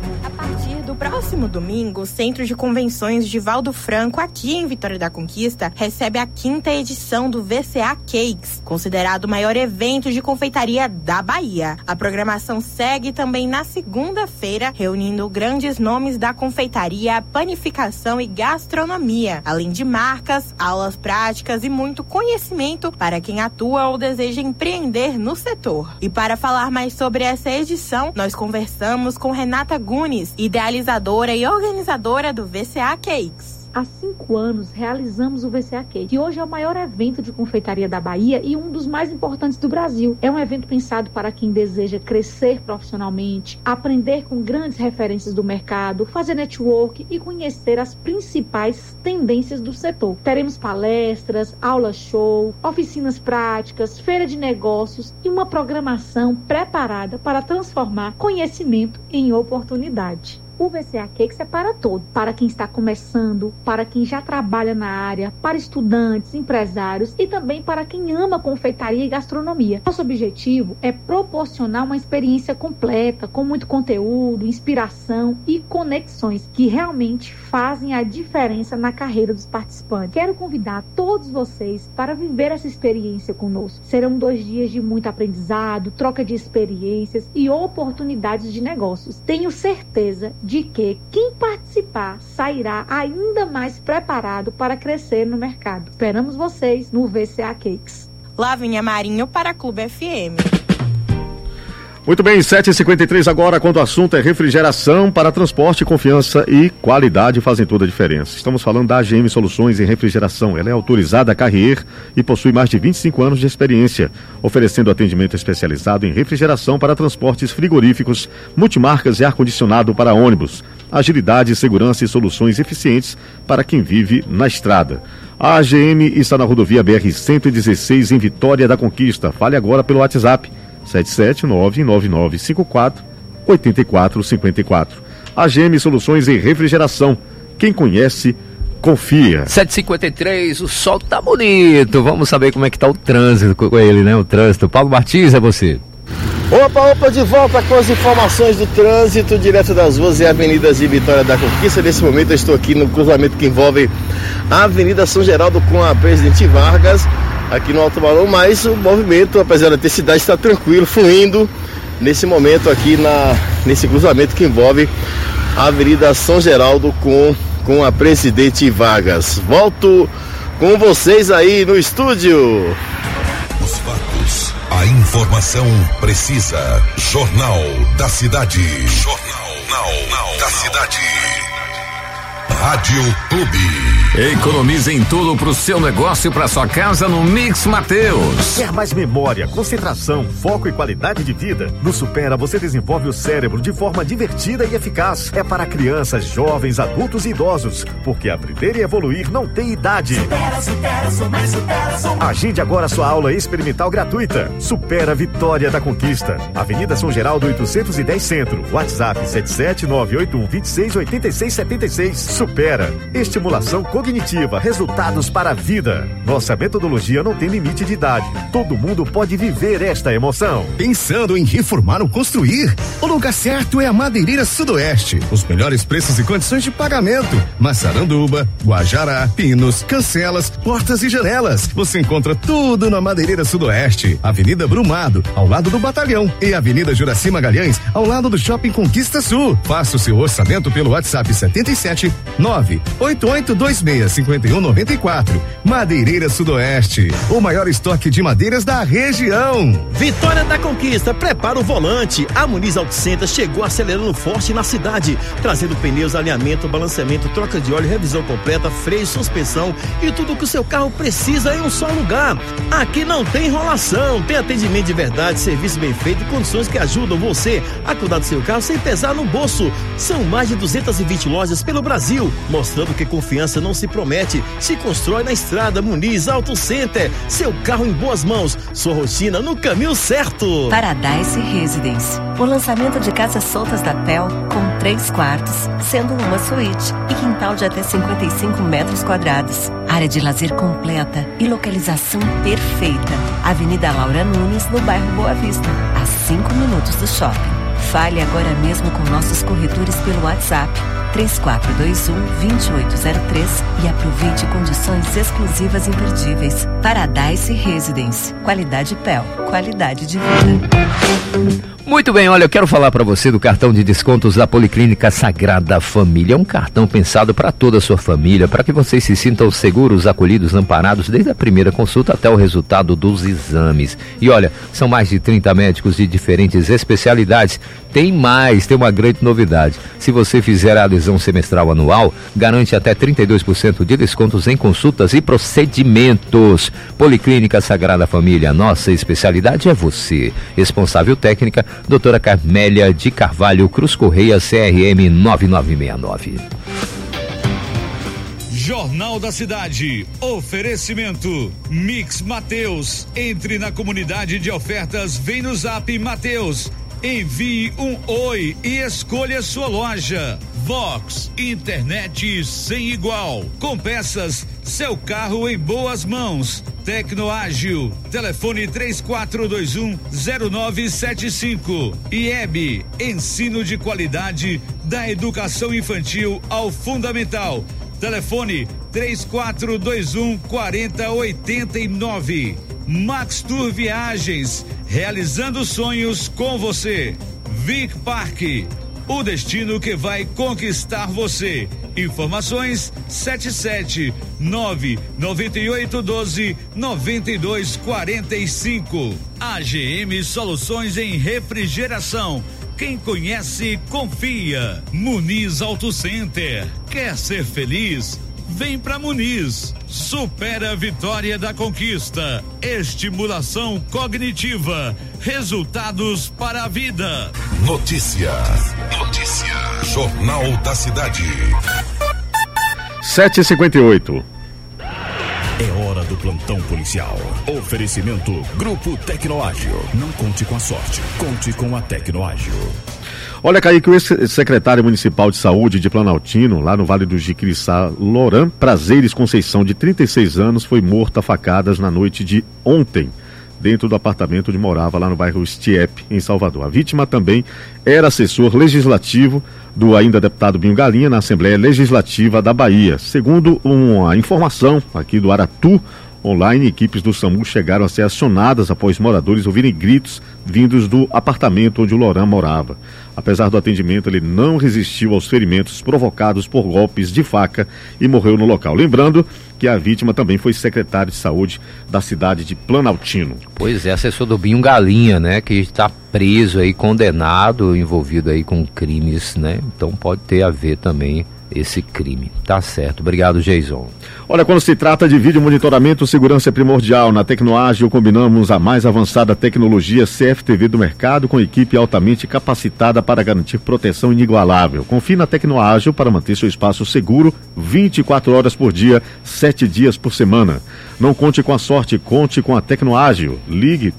Próximo domingo, o Centro de Convenções de Valdo Franco, aqui em Vitória da Conquista, recebe a 5ª edição do VCA Cakes, considerado o maior evento de confeitaria da Bahia. A programação segue também na segunda-feira, reunindo grandes nomes da confeitaria, panificação e gastronomia, além de marcas, aulas práticas e muito conhecimento para quem atua ou deseja empreender no setor. E para falar mais sobre essa edição, nós conversamos com Renata Gunes, idealizadora e organizadora do VCA Cakes.
Há 5 anos realizamos o VCA Cakes, que hoje é o maior evento de confeitaria da Bahia e um dos mais importantes do Brasil. É um evento pensado para quem deseja crescer profissionalmente, aprender com grandes referências do mercado, fazer network e conhecer as principais tendências do setor. Teremos palestras, aulas show, oficinas práticas, feira de negócios e uma programação preparada para transformar conhecimento em oportunidade. O VCA Cakes é para todos, para quem está começando, para quem já trabalha na área, para estudantes, empresários e também para quem ama confeitaria e gastronomia. Nosso objetivo é proporcionar uma experiência completa, com muito conteúdo, inspiração e conexões que realmente fazem a diferença na carreira dos participantes. Quero convidar todos vocês para viver essa experiência conosco. Serão 2 dias de muito aprendizado, troca de experiências e oportunidades de negócios. Tenho certeza de que quem participar sairá ainda mais preparado para crescer no mercado. Esperamos vocês no VCA Cakes.
Lavínia Marinho para a Clube FM.
Muito bem, 7h53 agora, quando o assunto é refrigeração para transporte, confiança e qualidade fazem toda a diferença. Estamos falando da AGM Soluções em Refrigeração. Ela é autorizada a Carrier e possui mais de 25 anos de experiência, oferecendo atendimento especializado em refrigeração para transportes frigoríficos, multimarcas e ar-condicionado para ônibus. agilidade, segurança e soluções eficientes para quem vive na estrada. A AGM está na rodovia BR-116 em Vitória da Conquista. Fale agora pelo WhatsApp 7799954-8454. AGM Soluções em Refrigeração. Quem conhece, confia.
7h53, o sol tá bonito. Vamos saber como é que tá o trânsito com ele, né? O trânsito. Paulo Martins, é você.
Opa, de volta com as informações do trânsito, direto das ruas e avenidas de Vitória da Conquista. Nesse momento eu estou aqui no cruzamento que envolve a Avenida São Geraldo com a Presidente Vargas, aqui no Alto Barão, mas o movimento, apesar da intensidade, está tranquilo, fluindo nesse momento aqui nesse cruzamento que envolve a Avenida São Geraldo com a Presidente Vargas. Volto com vocês aí no estúdio.
Os fatos, a informação precisa. Jornal da Cidade. Jornal da Cidade. Rádio Clube.
Economize em tudo pro seu negócio e pra sua casa no Mix Mateus.
Quer mais memória, concentração, foco e qualidade de vida? No Supera você desenvolve o cérebro de forma divertida e eficaz. É para crianças, jovens, adultos e idosos, porque aprender e evoluir não tem idade. Supera. Agende agora sua aula experimental gratuita. Supera Vitória da Conquista. Avenida São Geraldo 810 Centro. WhatsApp 77981268676. Supera. Estimulação cognitiva. Resultados para a vida. Nossa metodologia não tem limite de idade. Todo mundo pode viver esta emoção.
Pensando em reformar ou construir? O lugar certo é a Madeireira Sudoeste. Os melhores preços e condições de pagamento. Massaranduba, Guajará, pinos, cancelas, portas e janelas. Você encontra tudo na Madeireira Sudoeste. Avenida Brumado, ao lado do Batalhão. E Avenida Juraci Magalhães, ao lado do Shopping Conquista Sul. Faça o seu orçamento pelo WhatsApp 77 988265194. Madeireira Sudoeste, o maior estoque de madeiras da região.
Vitória da Conquista, prepara o volante. A Muniz Auto Center chegou acelerando forte na cidade, trazendo pneus, alinhamento, balanceamento, troca de óleo, revisão completa, freio, suspensão e tudo que o seu carro precisa em um só lugar. Aqui não tem enrolação, tem atendimento de verdade, serviço bem feito e condições que ajudam você a cuidar do seu carro sem pesar no bolso. São mais de 220 lojas pelo Brasil, mostrando que confiança não se promete, se constrói na estrada. Muniz Auto Center, seu carro em boas mãos, sua rotina no caminho certo.
Paradise Residence, o lançamento de casas soltas da PEL com 3 quartos, sendo uma suíte e quintal de até 55 metros quadrados. Área de lazer completa e localização perfeita. Avenida Laura Nunes, no bairro Boa Vista, a 5 minutos do shopping. Fale agora mesmo com nossos corretores pelo WhatsApp 3421-2803 e aproveite condições exclusivas imperdíveis. Paradise Residence, qualidade PEL, qualidade de vida.
Muito bem, olha, eu quero falar para você do cartão de descontos da Policlínica Sagrada Família. É um cartão pensado para toda a sua família, para que vocês se sintam seguros, acolhidos, amparados desde a primeira consulta até o resultado dos exames. E olha, são mais de 30 médicos de diferentes especialidades. Tem uma grande novidade. Se você fizer a adesão semestral anual, garante até 32% de descontos em consultas e procedimentos. Policlínica Sagrada Família, nossa especialidade é você. Responsável técnica, doutora Carmélia de Carvalho Cruz Correia, CRM 9969.
Jornal da Cidade. Oferecimento Mix Mateus. Entre na comunidade de ofertas, vem no Zap Mateus. Envie um oi e escolha sua loja. Vox, internet sem igual. Com peças, seu carro em boas mãos. Tecnoágil, telefone 3421-0975. IEB, ensino de qualidade da educação infantil ao fundamental. Telefone 3421-4089. Max Tour Viagens, realizando sonhos com você. Vic Park, o destino que vai conquistar você. Informações 779-9812-9245. AGM Soluções em Refrigeração. Quem conhece, confia. Muniz Auto Center. Quer ser feliz? vem pra Muniz. Supera a vitória da conquista. Estimulação cognitiva. Resultados para a vida.
Notícia. Jornal da Cidade.
7h58.
É hora do plantão policial. Oferecimento Grupo Tecnoágil. Não conte com a sorte, conte com a Tecnoágil.
Olha, Kaique, o ex-secretário municipal de saúde de Planaltino, lá no Vale do Jiquiriçá, Loran Prazeres Conceição, de 36 anos, foi morto a facadas na noite de ontem, dentro do apartamento onde morava lá no bairro Stiep, em Salvador. A vítima também era assessor legislativo do ainda deputado Binho Galinha na Assembleia Legislativa da Bahia. Segundo uma informação aqui do Aratu Online, equipes do SAMU chegaram a ser acionadas após moradores ouvirem gritos vindos do apartamento onde o Loran morava. Apesar do atendimento, ele não resistiu aos ferimentos provocados por golpes de faca e morreu no local. Lembrando que a vítima também foi secretário de saúde da cidade de Planaltino.
Pois é, assessor do Binho Galinha, né, que está preso aí, condenado, envolvido aí com crimes, né? Então pode ter a ver também esse crime. Tá certo. Obrigado, Jason.
Olha, quando se trata de vídeo monitoramento, segurança é primordial. Na Tecnoágil combinamos a mais avançada tecnologia CFTV do mercado com equipe altamente capacitada para garantir proteção inigualável. Confie na Tecnoágil para manter seu espaço seguro 24 horas por dia, 7 dias por semana. Não conte com a sorte, conte com a Tecnoágil. Ligue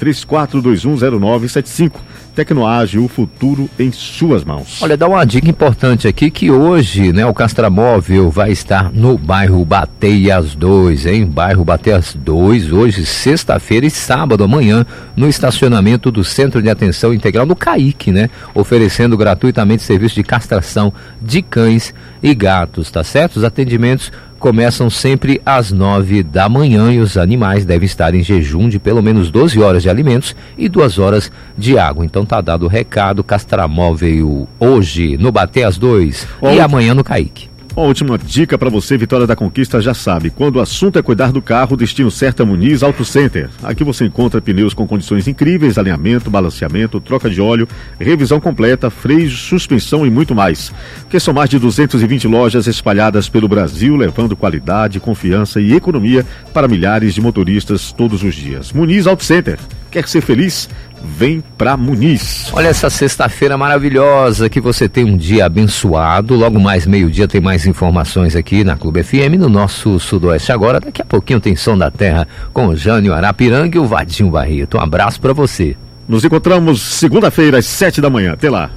34210975. Tecnoágil, o futuro em suas mãos.
Olha, dá uma dica importante aqui que hoje, né, o Castramóvel vai estar no bairro Bateias 2, hein? Bairro Bateias 2, hoje, sexta-feira e sábado, amanhã, no estacionamento do Centro de Atenção Integral do Caique, né? Oferecendo gratuitamente serviço de castração de cães e gatos, tá certo? Os atendimentos começam sempre às 9 da manhã e os animais devem estar em jejum de pelo menos 12 horas de alimentos e 2 horas de água. Então tá dado o recado, Castramóvel hoje no Bateias 2 e amanhã no Caique.
Uma última dica para você, Vitória da Conquista já sabe, quando o assunto é cuidar do carro, o destino certo é Muniz Auto Center. Aqui você encontra pneus com condições incríveis, alinhamento, balanceamento, troca de óleo, revisão completa, freios, suspensão e muito mais. Porque são mais de 220 lojas espalhadas pelo Brasil, levando qualidade, confiança e economia para milhares de motoristas todos os dias. Muniz Auto Center. Quer ser feliz? Vem pra Muniz.
Olha essa sexta-feira maravilhosa, que você tem um dia abençoado. Logo mais meio-dia tem mais informações aqui na Clube FM, no nosso Sudoeste Agora. Daqui a pouquinho tem Som da Terra com o Jânio Arapiranga e o Vadinho Barreto. Um abraço pra você.
Nos encontramos segunda-feira às 7 da manhã. Até lá.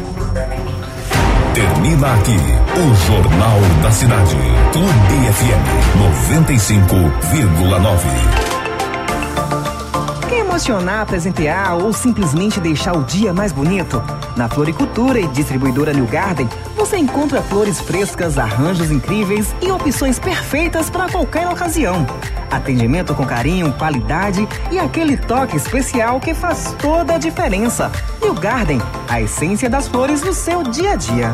Termina aqui o Jornal da Cidade. Clube FM 95,9.
Emocionar, presentear ou simplesmente deixar o dia mais bonito? Na Floricultura e Distribuidora New Garden, você encontra flores frescas, arranjos incríveis e opções perfeitas para qualquer ocasião. Atendimento com carinho, qualidade e aquele toque especial que faz toda a diferença. New Garden, a essência das flores no seu dia a dia.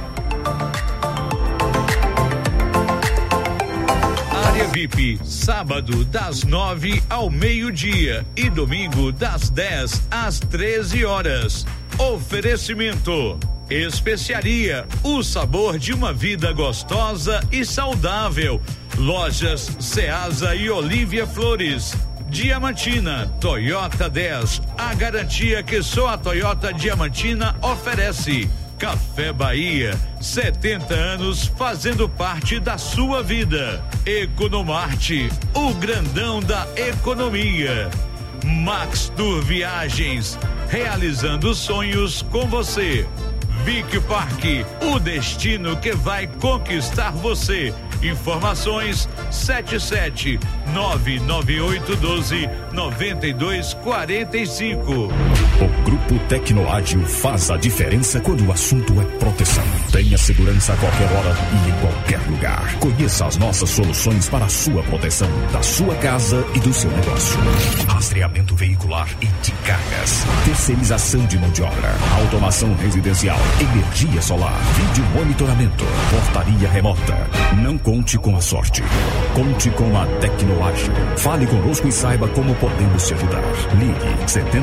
Área VIP, sábado das 9 ao meio-dia e domingo das 10 às 13 horas. Oferecimento: Especiaria, o sabor de uma vida gostosa e saudável. Lojas Ceasa e Olívia Flores. Diamantina, Toyota 10, a garantia que só a Toyota Diamantina oferece. Café Bahia, 70 anos fazendo parte da sua vida. Economarte, o grandão da economia. Max Tour Viagens, realizando sonhos com você. Vic Park, o destino que vai conquistar você. Informações 77998129245.
O Grupo Tecnoágil faz a diferença quando o assunto é proteção. Tenha segurança a qualquer hora e em qualquer lugar. Conheça as nossas soluções para a sua proteção, da sua casa e do seu negócio. Rastreamento veicular e de cargas. Terceirização de mão de obra. Automação residencial. Energia solar. Vídeo monitoramento. Portaria remota. Não conte com a sorte. Conte com a Tecnoágil. Fale conosco e saiba como podemos te ajudar. Ligue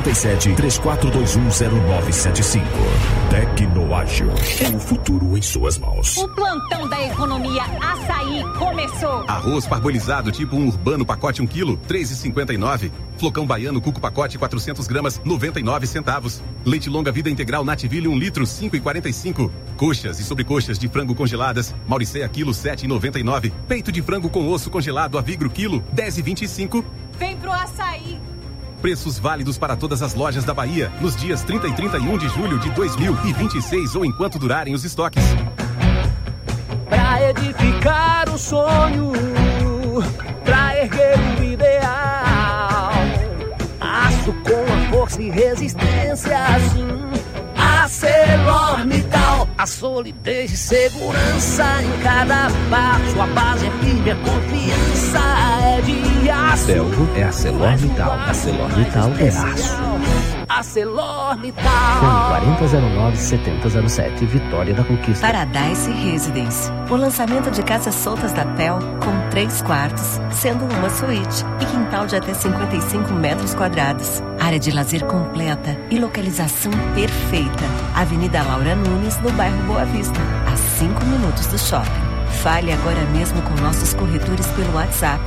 77-3421-0975. Tecnoágil. É o futuro em suas mãos.
O plantão da economia Açaí Começou!
Arroz parbolizado tipo um urbano pacote 1 kg, R$ 3,59. Flocão baiano cuco pacote 400 gramas, 99 centavos. Leite longa vida integral Nativille 1 litro, 5,45. Coxas e sobrecoxas de frango congeladas, Mauricéia quilo, 7,99. Peito de frango com osso congelado Avigro quilo, 10,25.
Vem pro açaí!
Preços válidos para todas as lojas da Bahia, nos dias 30 e 31 de julho de 2026 ou enquanto durarem os estoques.
Pra edificar o sonho, pra erguer o ideal, aço com a força e resistência, assim, ArcelorMittal, a solidez e segurança em cada passo, a base é firme, a confiança é de aço.
Belgo é ArcelorMittal, ArcelorMittal é aço.
ArcelorMittal.
Fone 4009-7007, Vitória da Conquista.
Paradise Residence. O lançamento de casas soltas da PEL com 3 quartos, sendo uma suíte e quintal de até 55 metros quadrados. Área de lazer completa e localização perfeita. Avenida Laura Nunes, no bairro Boa Vista, a 5 minutos do shopping. Fale agora mesmo com nossos corretores pelo WhatsApp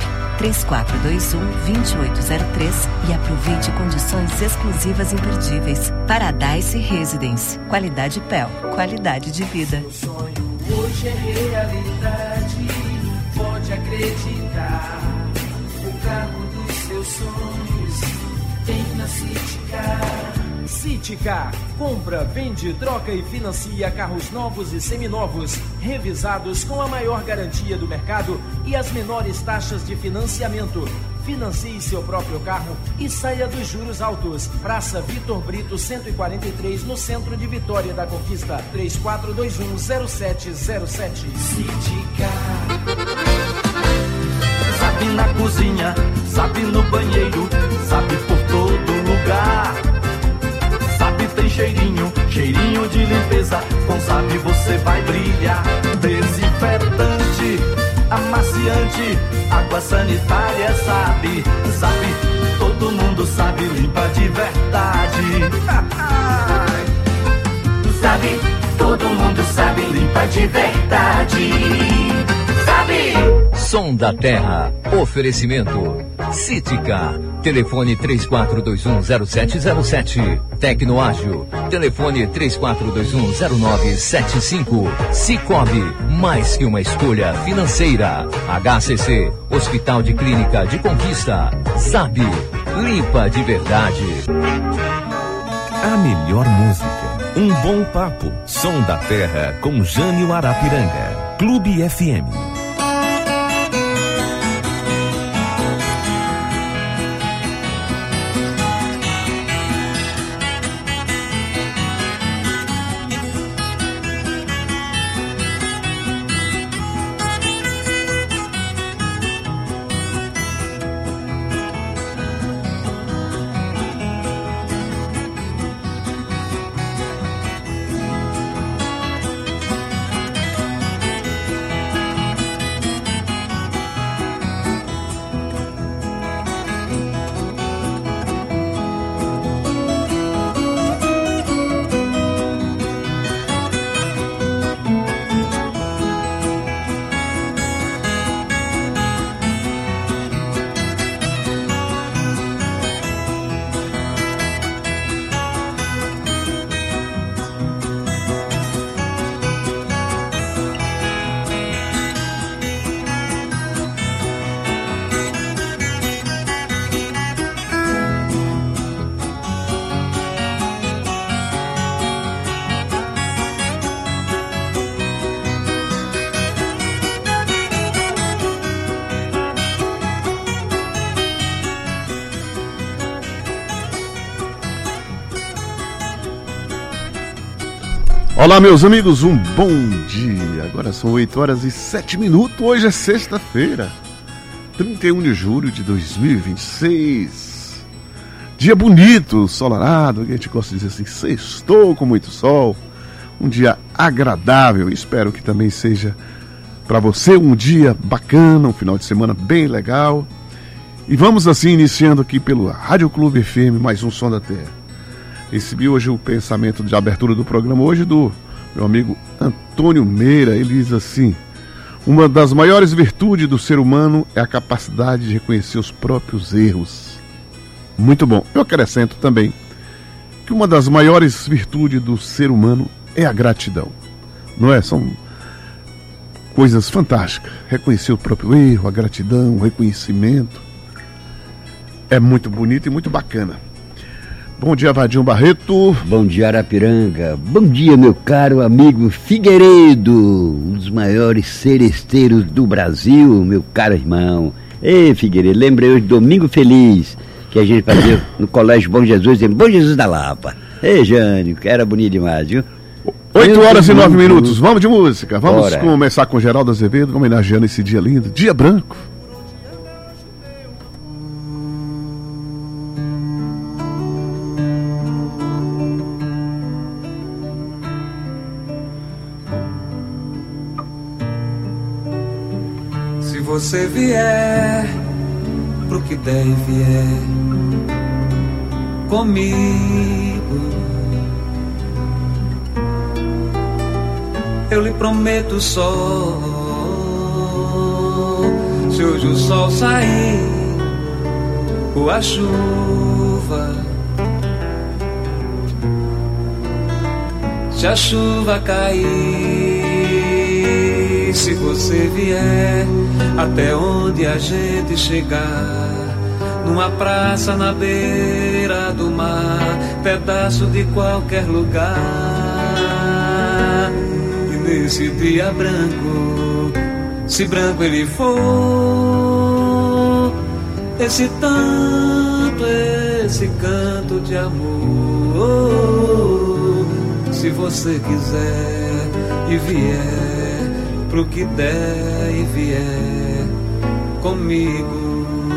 3421-2803 e aproveite condições exclusivas imperdíveis. Paradise Residence. Qualidade PEL. Qualidade de vida.
O sonho hoje é realidade. Pode acreditar. O carro dos seus sonhos tem na Citicar.
Citicar. Compra, vende, troca e financia carros novos e seminovos, revisados com a maior garantia do mercado e as menores taxas de financiamento. Financie seu próprio carro e saia dos juros altos. Praça Vitor Brito 143, no centro de Vitória da Conquista. 3421-0707.
Citicar. Sabe na cozinha, sabe no banheiro, sabe por todo lugar. Sabe tem cheirinho, cheirinho de limpeza. Com Sabe você vai brilhar. Desinfetante, amaciante, água sanitária, Sabe. Sabe, todo mundo sabe, limpa de verdade. Sabe, todo mundo sabe, limpa de verdade. Sabe.
Som da Terra. Oferecimento Cítica. Telefone 34210707. Tecnoágil. Telefone 34210975. Cicobi. Mais que uma escolha financeira. HCC. Hospital de Clínica de Conquista. Sabe. Limpa de verdade.
A melhor música. Um bom papo. Som da Terra com Jânio Arapiranga. Clube FM.
Olá, meus amigos, um bom dia. Agora são 8h07. Hoje é sexta-feira, 31 de julho de 2026. Dia bonito, ensolarado, que a gente gosta de dizer assim, sextou com muito sol. Um dia agradável, espero que também seja para você um dia bacana, um final de semana bem legal. E vamos assim iniciando aqui pelo Rádio Clube FM, mais um Som da Terra. Recebi hoje o pensamento de abertura do programa hoje do meu amigo Antônio Meira. Ele diz assim:
Uma das maiores virtudes do ser humano é a capacidade de reconhecer os próprios erros. Muito bom. Eu acrescento também que uma das maiores virtudes do ser humano é a gratidão. Não é? São coisas fantásticas. Reconhecer o próprio erro, a gratidão, o reconhecimento. É muito bonito e muito bacana. Bom dia, Vadinho Barreto.
Bom dia, Arapiranga. Bom dia, meu caro amigo Figueiredo, um dos maiores seresteiros do Brasil, meu caro irmão. Ei, Figueiredo, lembrei hoje do Domingo Feliz, que a gente fazia no Colégio Bom Jesus, em Bom Jesus da Lapa. Ei, Jânio, que era bonito demais, viu?
8 horas e 9 minutos, vamos de música. Vamos começar com Geraldo Azevedo, homenageando esse dia lindo, dia branco.
Se você vier pro que der e vier comigo, eu lhe prometo só. Se hoje o sol sair ou a chuva, se a chuva cair, se você vier até onde a gente chegar, numa praça na beira do mar, pedaço de qualquer lugar. E nesse dia branco, se branco ele for, esse tanto, esse canto de amor, se você quiser e vier pro que der e vier comigo.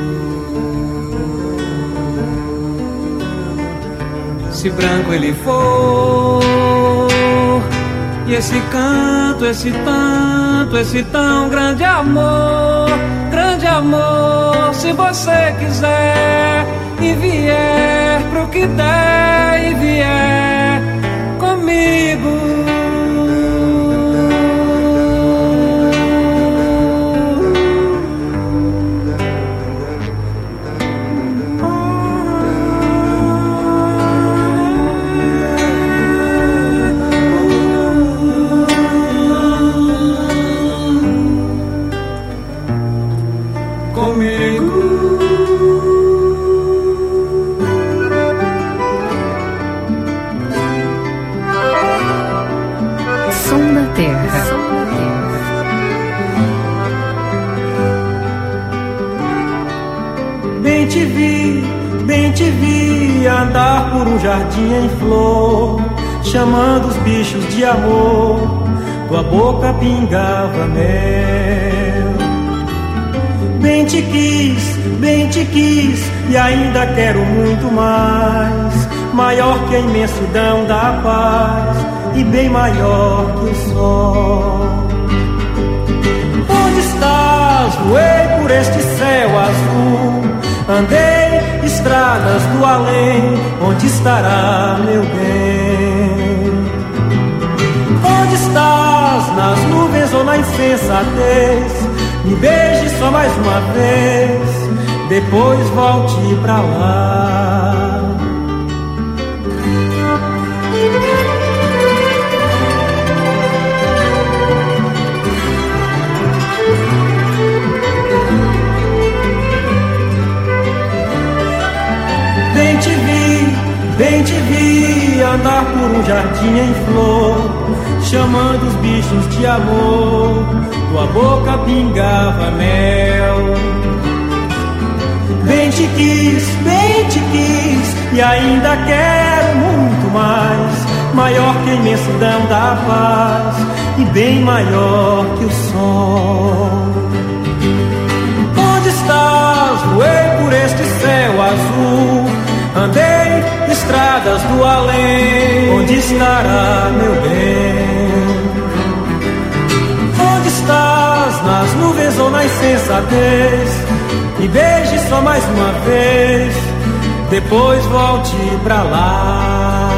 Se branco ele for, e esse canto, esse tanto, esse tão grande amor, se você quiser e vier pro que der e vier comigo.
Bem te vi andar por um jardim em flor, chamando os bichos de amor, tua boca pingava mel. Bem te quis, e ainda quero muito mais, maior que a imensidão da paz, e bem maior que o sol. Onde estás? Voei por este céu azul, andei estradas do além, onde estará meu bem? Onde estás? Nas nuvens ou na insensatez? Me beije só mais uma vez, depois volte pra lá. Bem te vi andar por um jardim em flor, chamando os bichos de amor, tua boca pingava mel. Bem te quis, e ainda quero muito mais, maior que a imensidão da paz, e bem maior que o sol. Onde estás? Voei por este céu azul, andei estradas do além, onde estará meu bem? Onde estás? Nas nuvens ou na insensatez? Me beije só mais uma vez, depois volte pra lá.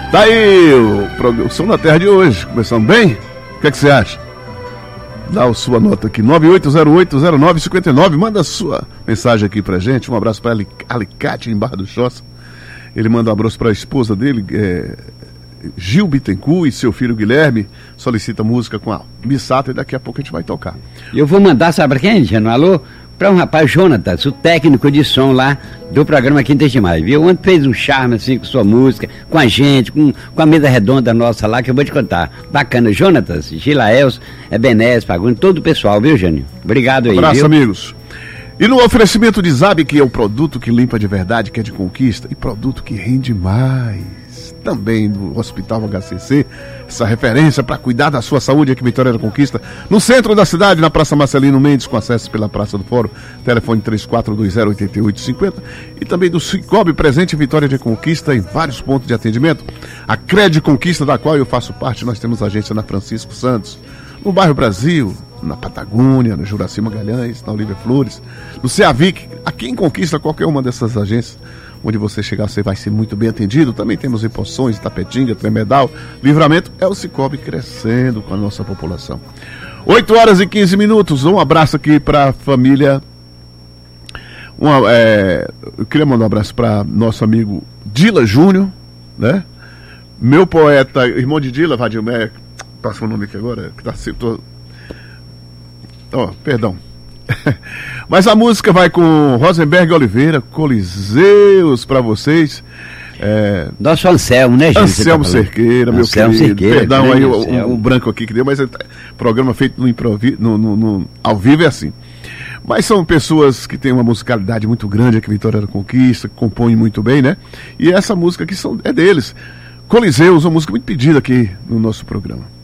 Tá aí o Som da Terra de hoje, começando bem? O que é que você acha? Dá a sua nota aqui, 98080959, manda a sua mensagem aqui pra gente. Um abraço para Alicate, em Barra do Choça. Ele manda um abraço para a esposa dele, Gil Bittencourt, e seu filho Guilherme. Solicita música com a Missato e daqui a pouco a gente vai tocar.
Eu vou mandar, sabe pra quem, Jano? Alô? Para um rapaz, Jonatas, o técnico de som lá do programa Quinta de Maio, viu? Ontem fez um charme assim com sua música, com a gente, com a mesa redonda nossa lá, que eu vou te contar. Bacana, Jonatas, Gilaels, Ebenés, Fagundes, todo o pessoal, viu, Jânio? Obrigado aí,
abraço,
viu?
Amigos. E no oferecimento de Zab, que é o produto que limpa de verdade, que é de conquista, e produto que rende mais. Também do Hospital HCC, essa referência para cuidar da sua saúde aqui em Vitória da Conquista, no centro da cidade, na Praça Marcelino Mendes, com acesso pela Praça do Fórum, telefone 3420-8850, e também do Cicobi, presente em Vitória da Conquista, em vários pontos de atendimento. A Cred Conquista, da qual eu faço parte, nós temos agência na Francisco Santos, no bairro Brasil, na Patagônia, no Juraci Magalhães, na Olívia Flores, no Ceavic, aqui em Conquista, qualquer uma dessas agências, onde você chegar, você vai ser muito bem atendido. Também temos em Poções, Tapetinga, Tremedal, Livramento. É o Cicobi crescendo com a nossa população. 8h15. Um abraço aqui para a família. Eu queria mandar um abraço para nosso amigo Dila Júnior, né? Meu poeta, irmão de Dila, Vadilmé, passa o nome aqui agora, que tá sempre. Perdão. Mas a música vai com Rosenberg Oliveira, Coliseus pra vocês.
Nosso Anselmo, né, gente?
Anselmo Cerqueira, meu
Anselmo
querido.
Cerqueira,
perdão aí
Anselmo.
o branco aqui que deu, mas programa feito no improviso, ao vivo é assim. Mas são pessoas que têm uma musicalidade muito grande aqui em Vitória da Conquista, que compõem muito bem, né? E essa música aqui é deles. Coliseus, uma música muito pedida aqui no nosso programa.